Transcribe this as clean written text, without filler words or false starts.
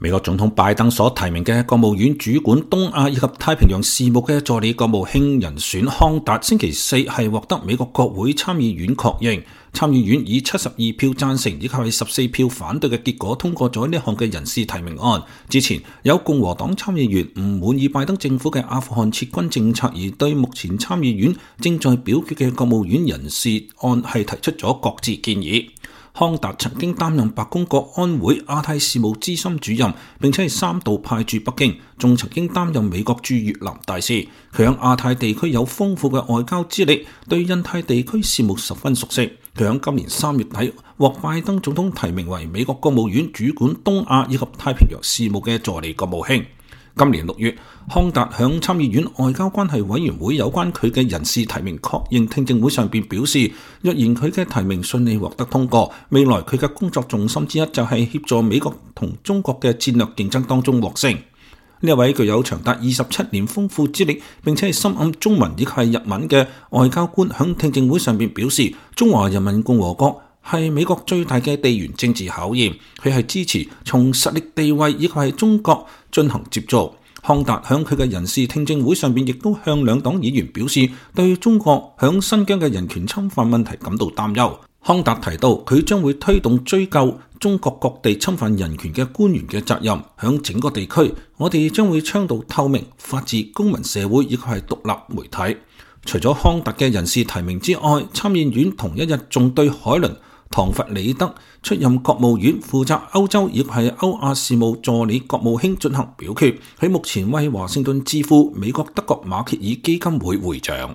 美國總統拜登所提名嘅國務院主管東亞以及太平洋事務嘅助理國務卿人選康達，星期四係獲得美國國會參議院確認，參議院以72票贊成以及係14票反對嘅結果通過咗呢項嘅人事提名案。之前有共和黨參議員唔滿意拜登政府嘅阿富汗撤軍政策，而對目前參議院正在表決嘅國務院人事案係提出咗各自建議。康達曾經擔任白宮國安會亞太事務資深主任，並且係3度派駐北京，仲曾經擔任美國駐越南大使。佢喺亞太地區有豐富嘅外交資歷，對印太地區事務十分熟悉。佢喺今年3月底獲拜登總統提名為美國國務院主管東亞以及太平洋事務嘅助理國務卿。今年6月，康達響參議院外交關係委員會有關佢嘅人事提名確認聽證會上邊表示，若然佢嘅提名順利獲得通過，未來佢嘅工作重心之一就係協助美國同中國嘅戰略競爭當中獲勝。呢一位具有長達27年豐富資歷，並且係深諳中文以及係日文嘅外交官，響聽證會上邊表示，中華人民共和國係美國最大嘅地緣政治考驗，佢係支持從實力地位以及係中國進行接觸。康達響佢嘅人事聽證會上邊亦都向兩黨議員表示，對中國響新疆嘅人權侵犯問題感到擔憂。康達提到，佢將會推動追究中國各地侵犯人權嘅官員嘅責任。響整個地區，我哋將會倡導透明、法治、公民社會以及係獨立媒體。除咗康達嘅人事提名之外，參議院同一日仲對海倫唐弗里德出任國務院負責歐洲亦係歐亞事務助理國務卿進行表決。佢目前為華盛頓智庫美國德國馬歇爾基金會會長。